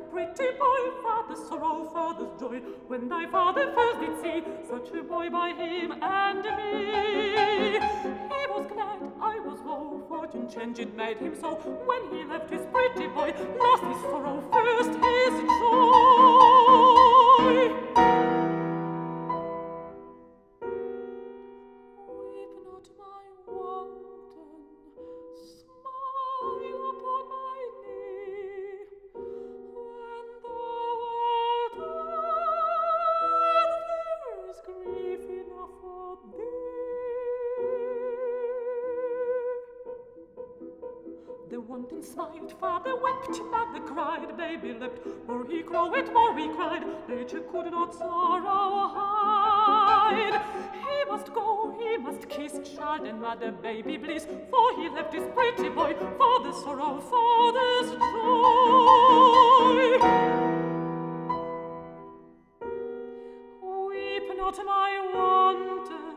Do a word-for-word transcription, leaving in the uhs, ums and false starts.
pretty boy, father's sorrow, father's joy. When thy father first did see such a boy by him and me, he was glad, I was woe, fortune change it made him so. When he left his pretty boy, lost his sorrow, first his joy. Weep not, my wanton, smile upon my knee, when thou art dead, there's grief enough for thee. The wanton smiled, father wept, mother cried, baby leapt, more he crowed, more we cried, nature could not sorrow hide. He must go, he must kiss child and mother, baby bliss, for he left his pretty boy, father's sorrow, father's joy. Weep not, my wanton,